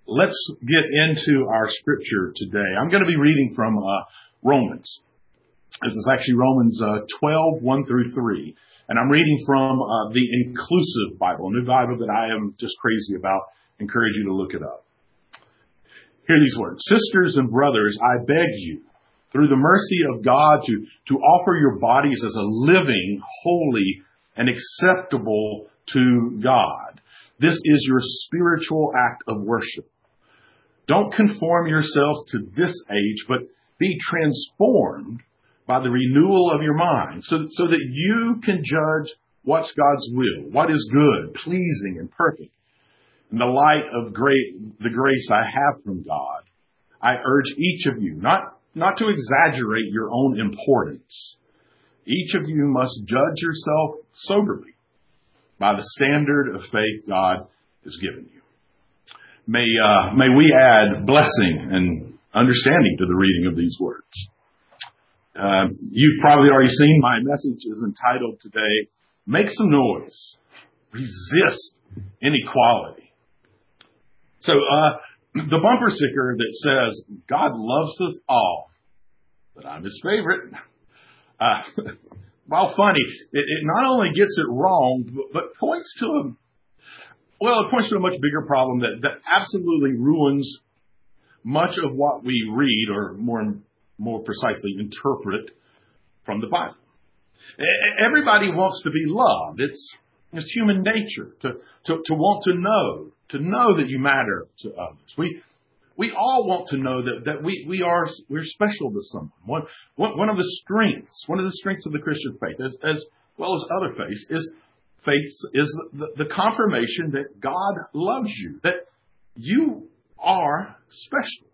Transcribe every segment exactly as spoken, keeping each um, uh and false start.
let's get into our scripture today. I'm going to be reading from uh, Romans. This is actually Romans uh, twelve, one through three. And I'm reading from uh, the Inclusive Bible, a new Bible that I am just crazy about. I encourage you to look it up. Hear these words. Sisters and brothers, I beg you, through the mercy of God, to, to offer your bodies as a living, holy, and acceptable to God. This is your spiritual act of worship. Don't conform yourselves to this age, but be transformed by the renewal of your mind, so, so that you can judge what's God's will, what is good, pleasing, and perfect. In the light of great, the grace I have from God, I urge each of you not, not to exaggerate your own importance. Each of you must judge yourself soberly by the standard of faith God has given you. May, uh, may we add blessing and understanding to the reading of these words. Uh, you've probably already seen my message is entitled today, Make Some Noise, Resist Inequality. So uh, the bumper sticker that says, God loves us all, but I'm his favorite. Uh, while funny, it, it not only gets it wrong, but, but points to a, well, it points to a much bigger problem that, that absolutely ruins much of what we read, or more more precisely interpret from the Bible. Everybody wants to be loved. It's, it's human nature to, to, to want to know, to know that you matter to others. We, we all want to know that, that we, we are, we're special to someone. One, one, one of the strengths, one of the strengths of the Christian faith, as, as well as other faiths, is faith is the, the confirmation that God loves you, that you are special.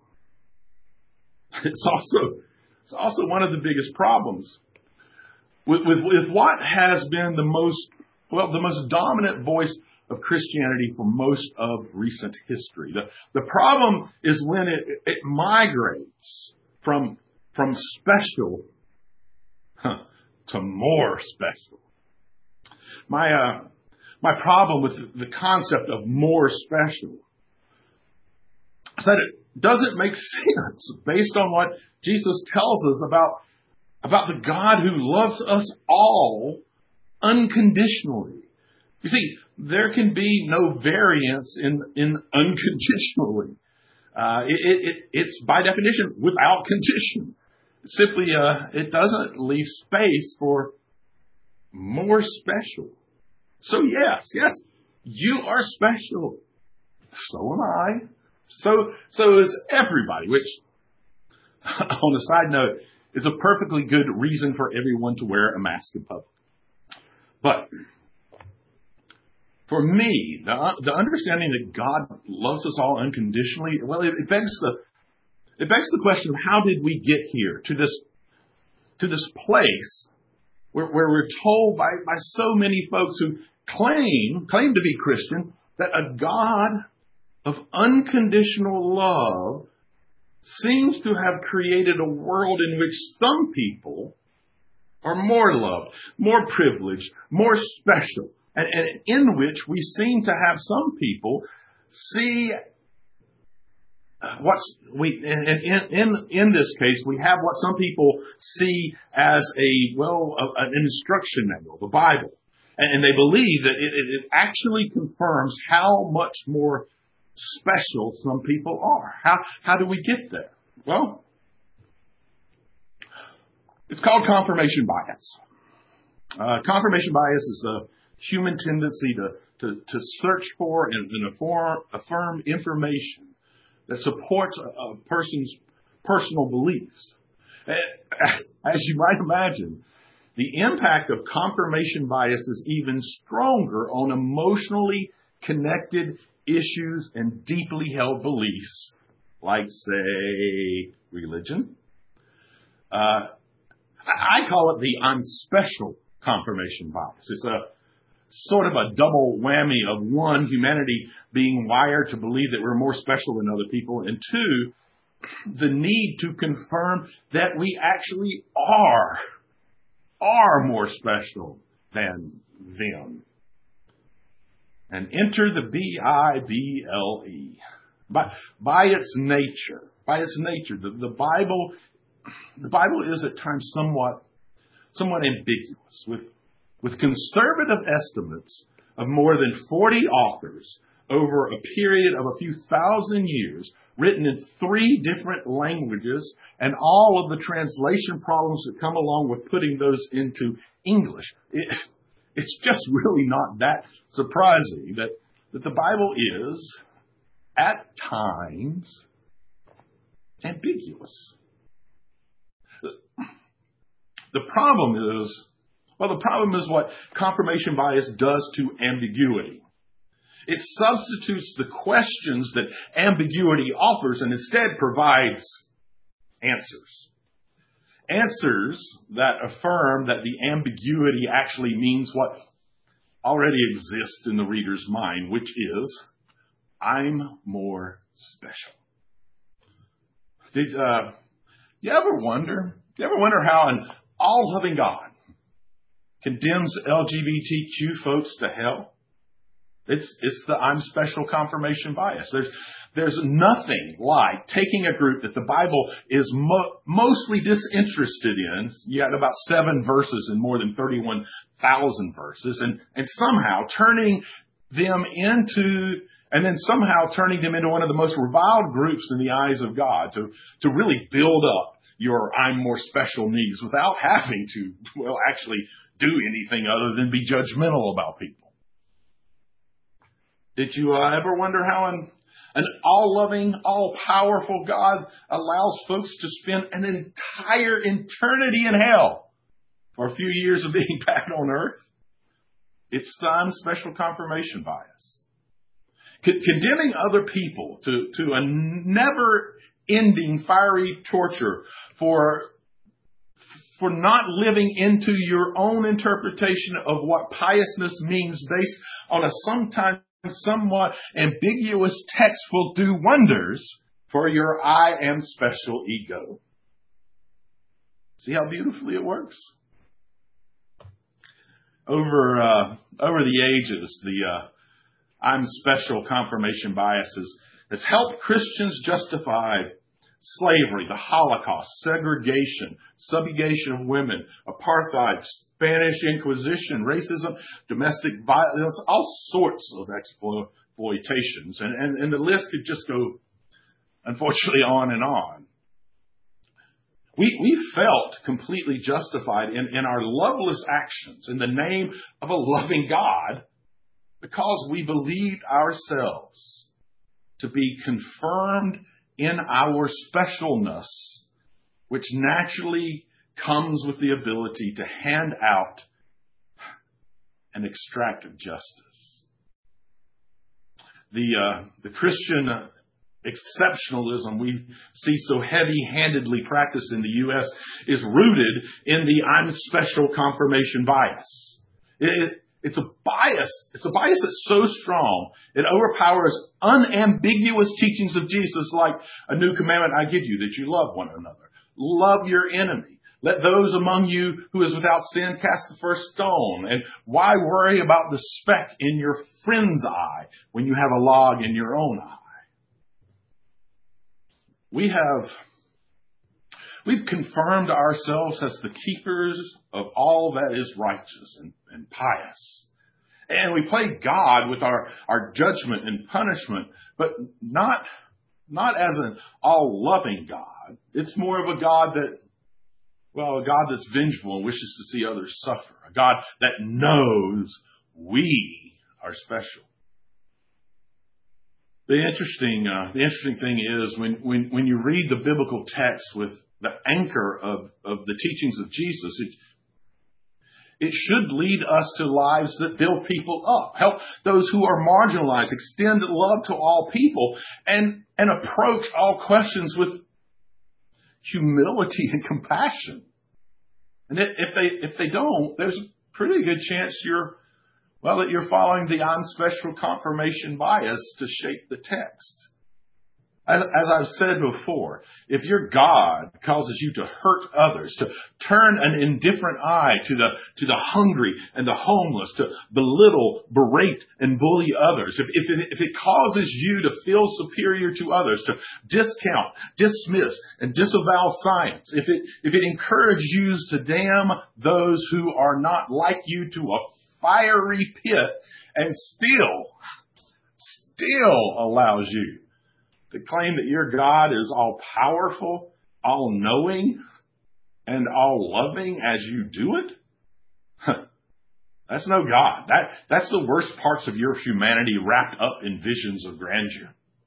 It's also, it's also one of the biggest problems with, with, with what has been the most, well, the most dominant voice of Christianity for most of recent history. The, the problem is when it, it migrates from, from special huh, to more special. My, uh, my problem with the concept of more special is that it doesn't make sense based on what Jesus tells us about, about the God who loves us all unconditionally. You see, there can be no variance in, in unconditionally. Uh, it, it, it's by definition without condition. Simply, uh, it doesn't leave space for more special. So yes, yes, you are special. So am I. So, so is everybody, which, on a side note, is a perfectly good reason for everyone to wear a mask in public. But for me, the, the understanding that God loves us all unconditionally, well, it, it begs the it begs the question of how did we get here to this to this place where, where we're told by, by so many folks who claim claim to be Christian that a God of unconditional love seems to have created a world in which some people are more loved, more privileged, more special, and, and in which we seem to have some people see what's we in, in in in this case we have what some people see as a well a, an instruction manual, the Bible, and, and they believe that it, it actually confirms how much more special some people are. How how do we get there? Well, it's called confirmation bias. Uh, confirmation bias is a human tendency to to, to search for and, and affirm, affirm information that supports a, a person's personal beliefs. As you might imagine, the impact of confirmation bias is even stronger on emotionally connected issues and deeply held beliefs, like, say, religion. Uh, I call it the I'm special confirmation bias. It's a sort of a double whammy of, one, humanity being wired to believe that we're more special than other people, and two, the need to confirm that we actually are, are more special than them. And enter the B I B L E, By, by its nature, by its nature, the, the Bible, the Bible is at times somewhat, somewhat ambiguous, with, with conservative estimates of more than forty authors over a period of a few thousand years, written in three different languages, and all of the translation problems that come along with putting those into English. It, it's just really not that surprising that, that the Bible is, at times, ambiguous. The problem is, well, the problem is what confirmation bias does to ambiguity. It substitutes the questions that ambiguity offers and instead provides answers. Answers that affirm that the ambiguity actually means what already exists in the reader's mind, which is, I'm more special. Did uh, you ever wonder, you ever wonder how an all-loving God condemns L G B T Q folks to hell? It's, it's the I'm special confirmation bias. There's, there's nothing like taking a group that the Bible is mo- mostly disinterested in. You got about seven verses and more than thirty-one thousand verses, and, and somehow turning them into, and then somehow turning them into one of the most reviled groups in the eyes of God to, to really build up your I'm more special needs without having to, well, actually do anything other than be judgmental about people. Did you uh, ever wonder how an, an all-loving, all-powerful God allows folks to spend an entire eternity in hell for a few years of being back on earth? It's the special confirmation bias. Con- condemning other people to, to a never-ending fiery torture for, for not living into your own interpretation of what piousness means based on a sometimes somewhat ambiguous text will do wonders for your I am special ego. See how beautifully it works? Over uh, over the ages, the uh, I'm special confirmation bias has, has helped Christians justify slavery, the Holocaust, segregation, subjugation of women, apartheid, Spanish Inquisition, racism, domestic violence, all sorts of exploitations. And, and, and the list could just go, unfortunately, on and on. We, we felt completely justified in, in our loveless actions in the name of a loving God because we believed ourselves to be confirmed in our specialness, which naturally comes with the ability to hand out and extract justice. The, uh, the Christian exceptionalism we see so heavy-handedly practiced in the U S is rooted in the I'm special confirmation bias. It, It's a bias. It's a bias that's so strong, it overpowers unambiguous teachings of Jesus like a new commandment I give you, that you love one another. Love your enemy. Let those among you who is without sin cast the first stone. And why worry about the speck in your friend's eye when you have a log in your own eye? We have, we've confirmed ourselves as the keepers of all that is righteous and, and pious. And we play God with our, our judgment and punishment, but not, not as an all-loving God. It's more of a God that, well, a God that's vengeful and wishes to see others suffer. A God that knows we are special. The interesting, uh, the interesting thing is when, when, when you read the biblical text with the anchor of, of the teachings of Jesus, it, it should lead us to lives that build people up, help those who are marginalized, extend love to all people, and, and approach all questions with humility and compassion. And if they, if they don't, there's a pretty good chance you're, well, that you're following the I'm special confirmation bias to shape the text. As, as I've said before, if your God causes you to hurt others, to turn an indifferent eye to the, to the hungry and the homeless, to belittle, berate, and bully others, if, if, it, if it causes you to feel superior to others, to discount, dismiss, and disavow science, if it, if it encourages you to damn those who are not like you to a fiery pit and still, still allows you to claim that your God is all powerful, all knowing, and all loving as you do it? That's no God. That, that's the worst parts of your humanity wrapped up in visions of grandeur.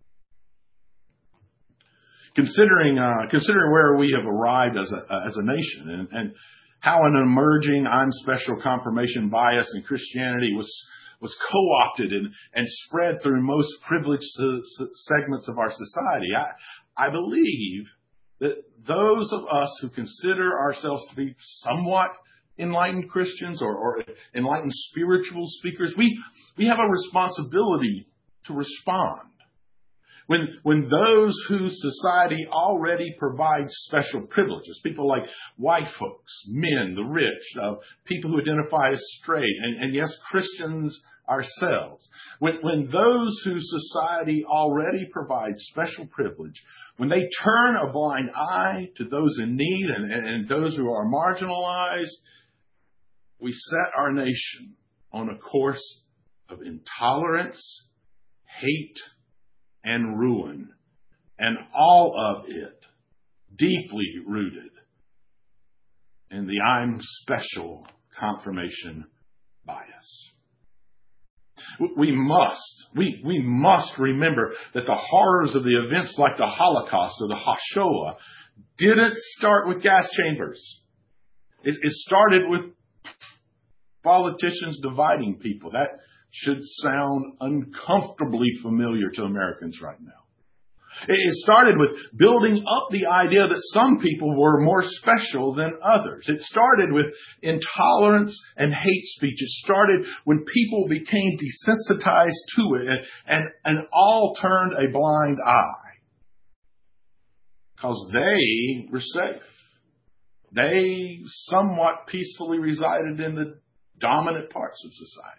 Considering, uh, considering where we have arrived as a, as a nation and, and how an emerging I'm special confirmation bias in Christianity was was co-opted and, and spread through most privileged segments of our society, I, I believe that those of us who consider ourselves to be somewhat enlightened Christians or, or enlightened spiritual speakers, we, we have a responsibility to respond. When, when those whose society already provides special privileges, people like white folks, men, the rich, uh, people who identify as straight, and, and yes, Christians ourselves, when, when those whose society already provides special privilege, when they turn a blind eye to those in need and, and, and those who are marginalized, we set our nation on a course of intolerance, hate, and ruin, and all of it deeply rooted in the I'm special confirmation bias. We must, we, we must remember that the horrors of the events like the Holocaust or the Shoah didn't start with gas chambers. It, it started with politicians dividing people. That should sound uncomfortably familiar to Americans right now. It started with building up the idea that some people were more special than others. It started with intolerance and hate speech. It started when people became desensitized to it and, and, and all turned a blind eye because they were safe. They somewhat peacefully resided in the dominant parts of society.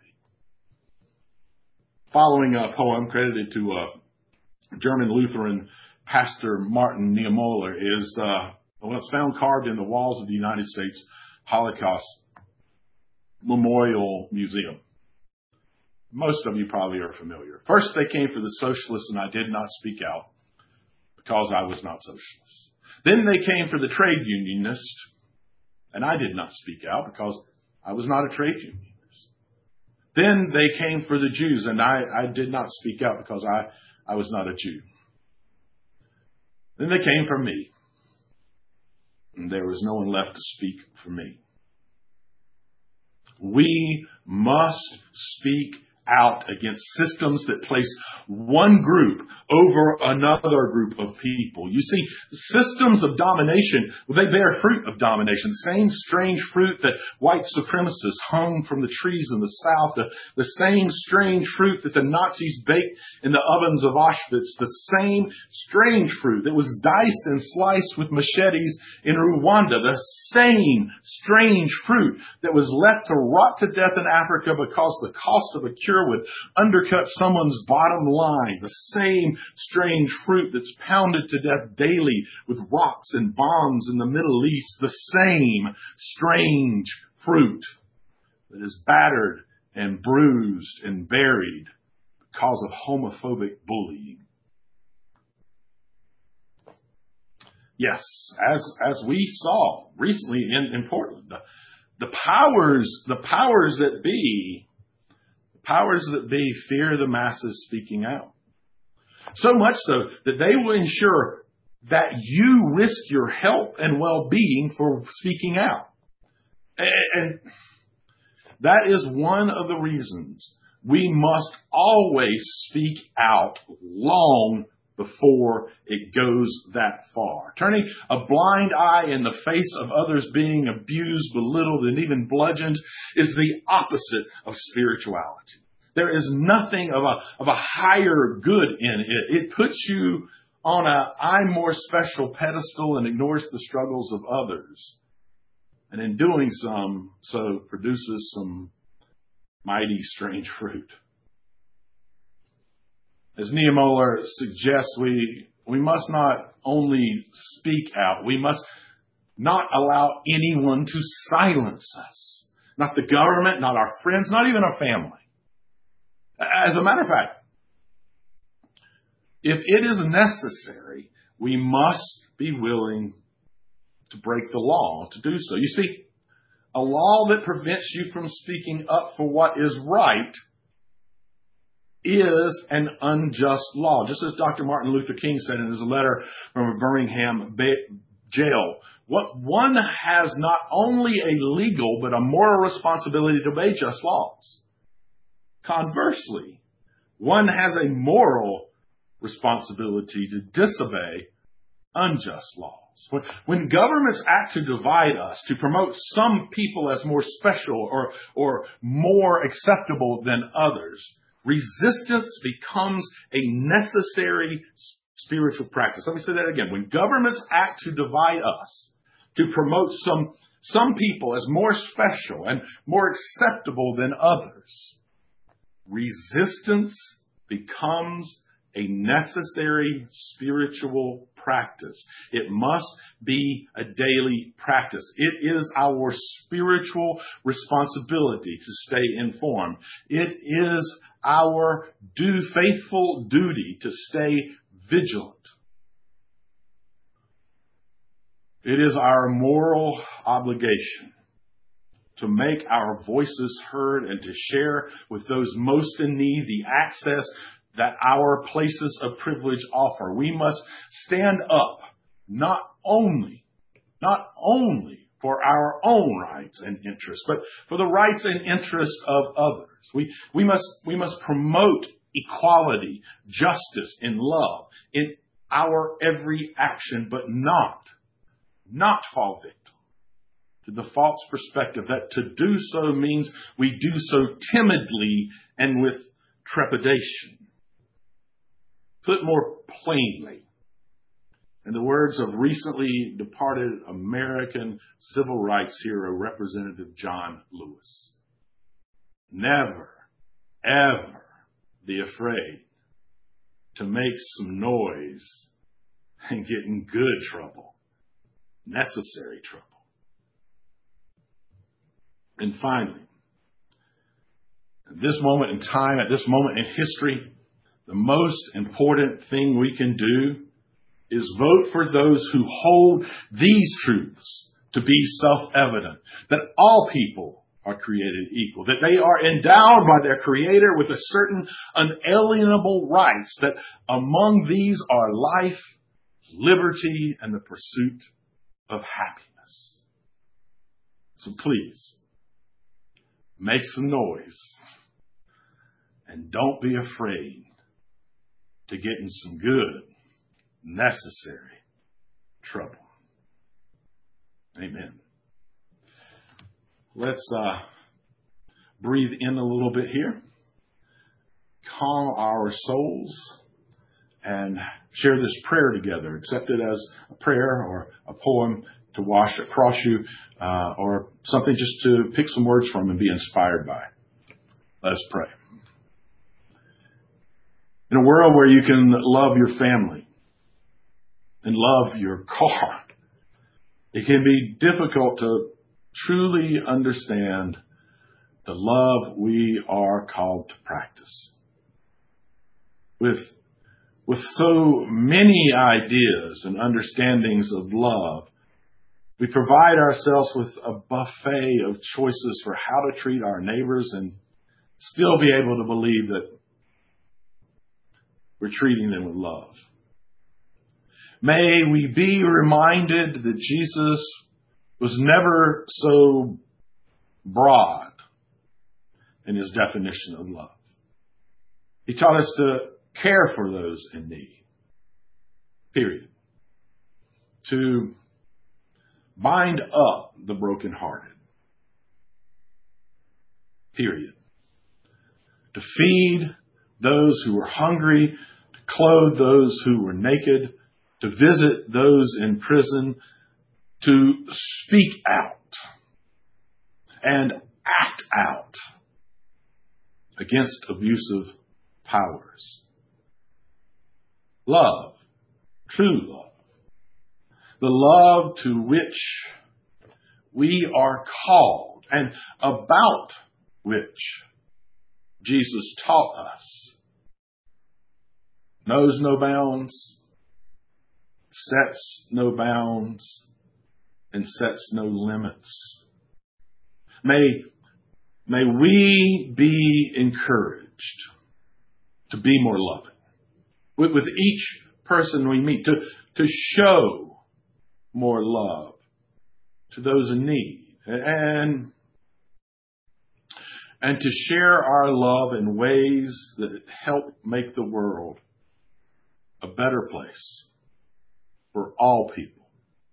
Following a poem credited to a German Lutheran pastor Martin Niemöller is, uh, well, it's found carved in the walls of the United States Holocaust Memorial Museum. Most of you probably are familiar. First, they came for the socialists, and I did not speak out because I was not socialist. Then they came for the trade unionist, and I did not speak out because I was not a trade union. Then they came for the Jews, and I, I did not speak out because I, I was not a Jew. Then they came for me, and there was no one left to speak for me. We must speak out against systems that place one group over another group of people. You see, systems of domination, well, they bear fruit of domination. Same strange fruit that white supremacists hung from the trees in the South. The, the same strange fruit that the Nazis baked in the ovens of Auschwitz. The same strange fruit that was diced and sliced with machetes in Rwanda. The same strange fruit that was left to rot to death in Africa because the cost of a cure would undercut someone's bottom line. The same strange fruit that's pounded to death daily with rocks and bombs in the Middle East. The same strange fruit that is battered and bruised and buried because of homophobic bullying. Yes, as as we saw recently in, in Portland, the, the powers, the powers that be Powers that be fear the masses speaking out. So much so that they will ensure that you risk your health and well-being for speaking out. And that is one of the reasons we must always speak out long before it goes that far. Turning a blind eye in the face of others being abused, belittled, and even bludgeoned is the opposite of spirituality. There is nothing of a, of a higher good in it. It puts you on a I'm more special pedestal and ignores the struggles of others. And in doing some, so produces some mighty strange fruit. As Niemöller suggests, we, we must not only speak out, we must not allow anyone to silence us. Not the government, not our friends, not even our family. As a matter of fact, if it is necessary, we must be willing to break the law to do so. You see, a law that prevents you from speaking up for what is right is an unjust law. Just as Doctor Martin Luther King said in his letter from a Birmingham jail, what one has not only a legal but a moral responsibility to obey just laws. Conversely, one has a moral responsibility to disobey unjust laws. When, when governments act to divide us, to promote some people as more special or, or more acceptable than others, resistance becomes a necessary spiritual practice. Let me say that again. When governments act to divide us, to promote some, some people as more special and more acceptable than others, resistance becomes a necessary spiritual practice. It must be a daily practice. It is our spiritual responsibility to stay informed. It is our due, faithful duty to stay vigilant. It is our moral obligation to make our voices heard and to share with those most in need the access that our places of privilege offer. We must stand up not only, not only for our own rights and interests, but for the rights and interests of others. We, we must, we must promote equality, justice, and love in our every action, but not, not fall victim to the false perspective that to do so means we do so timidly and with trepidation. Put more plainly, in the words of recently departed American civil rights hero, Representative John Lewis, never, ever be afraid to make some noise and get in good trouble, necessary trouble. And finally, at this moment in time, at this moment in history, the most important thing we can do is vote for those who hold these truths to be self-evident, that all people are created equal, that they are endowed by their Creator with a certain unalienable rights, that among these are life, liberty, and the pursuit of happiness. So please, make some noise and don't be afraid to get in some good, necessary trouble. Amen. Let's uh, breathe in a little bit here, calm our souls, and share this prayer together. Accept it as a prayer or a poem to wash across you, uh, or something just to pick some words from and be inspired by. Let us pray. In a world where you can love your family and love your car, it can be difficult to truly understand the love we are called to practice. With, with so many ideas and understandings of love, we provide ourselves with a buffet of choices for how to treat our neighbors and still be able to believe that we're treating them with love. May we be reminded that Jesus was never so broad in his definition of love. He taught us to care for those in need. Period. To bind up the brokenhearted. Period. To feed those who are hungry, to clothe those who were naked, to visit those in prison, to speak out and act out against abusive powers. Love, true love, the love to which we are called and about which Jesus taught us, knows no bounds, sets no bounds, and sets no limits. May, may we be encouraged to be more loving with, with each person we meet, to, to show more love to those in need, and, and to share our love in ways that help make the world a better place for all people.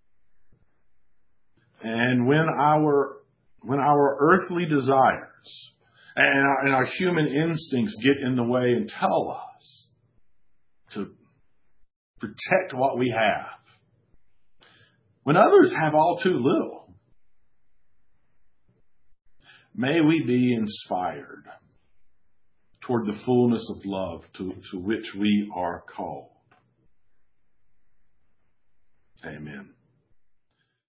And when our when our earthly desires and our, and our human instincts get in the way and tell us to protect what we have, when others have all too little, may we be inspired toward the fullness of love to, to which we are called. Amen.